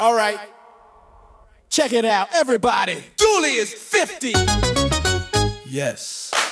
All right, check it out, everybody. Dooley is 50. Yes.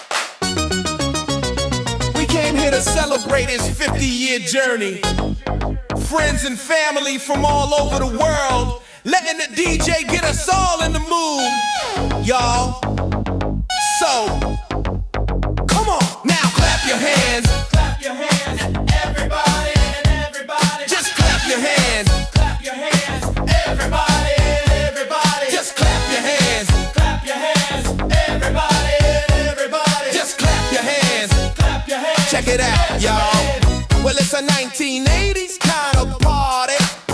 We came here to celebrate his 50-year journey. Friends and family from all over the world, letting the DJ get us all in the mood, y'all. So, come on, now clap your hands. Clap your hands, everybody, and everybody. Just clap your hands. Clap your hands, everybody, and everybody. Just clap your hands. Clap your hands, everybody, and everybody. Just clap your hands. Clap your hands. Check it out, y'all. Well, it's a 1980s kind of party.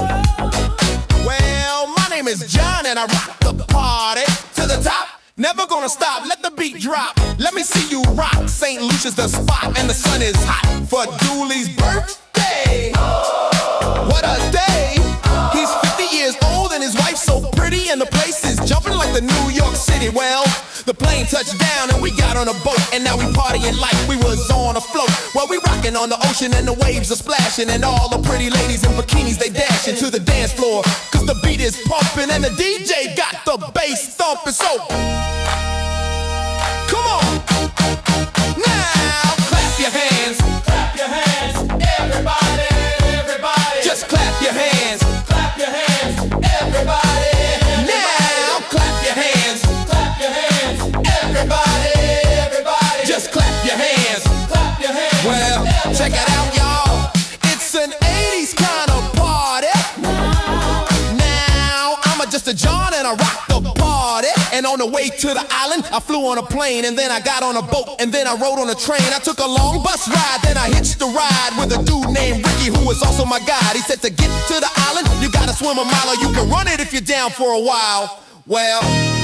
Well, my name is John and I rock the party to the top. Never gonna stop, let the beat drop. Let me see you rock. St. Lucia's the spot and the sun is hot for Dooley's birthday. What a day. He's 50 years old and his wife's so pretty, and the place is jumping like the New York City. Well, the plane touched down and we got on a boat, and now we partying like we was on a float. Well, we rocking on the ocean and the waves are splashing, and all the pretty ladies in bikinis, they dashing to the dance floor, cause the beat is pumping and the DJ got the bass thumping. So come on, now clap your hands. Clap your hands, everybody, everybody. Just clap your hands. Clap your hands, everybody, everybody. Now clap your hands. Clap your hands, everybody, everybody. Just clap your hands. Clap your hands. Well, everybody. Check it out, y'all. It's an 80s kind of party. Now I'm just a John and I rock the party. And on the way to the island, I flew on a plane, and then I got on a boat, and then I rode on a train. I took a long bus ride, then I hitched a ride with a dude named Ricky, who was also my guide. He said to get to the island, you gotta swim a mile, or you can run it if you're down for a while. Well,